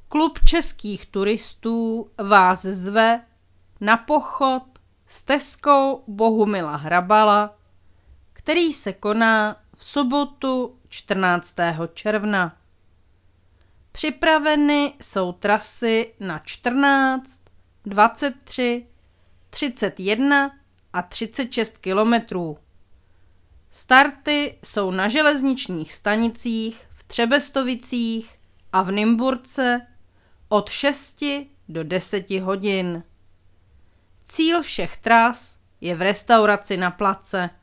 Klub českých turistů vás zve na pochod stezkou Bohumila Hrabala, který se koná v sobotu 14. června. Připraveny jsou trasy na 14, 23, 31 a 36 kilometrů. Starty jsou na železničních stanicích v Třebestovicích a v Nymburce od 6 do 10 hodin. Cíl všech tras je v restauraci na place.